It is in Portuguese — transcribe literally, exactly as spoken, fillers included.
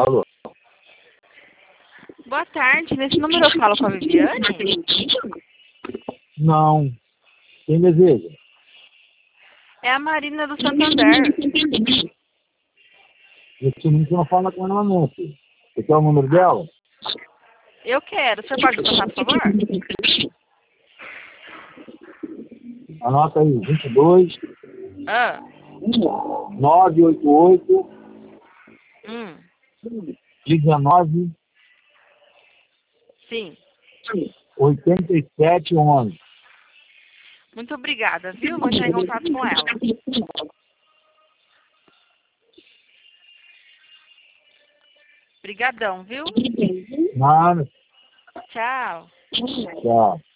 Alô? Boa tarde. Nesse número eu falo com a Viviane? Não. Quem deseja? É a Marina do Santander. Esse número você não fala com ela não, filho. Você quer o número dela? Eu quero. Você pode passar, por favor? Anota aí, vinte e dois, Ah. nove oito oito, Hum. dezenove, Sim. oitenta e sete, onze. Muito obrigada, viu? Vou entrar em contato com ela. Obrigadão, viu? Nada. Tchau. Tchau.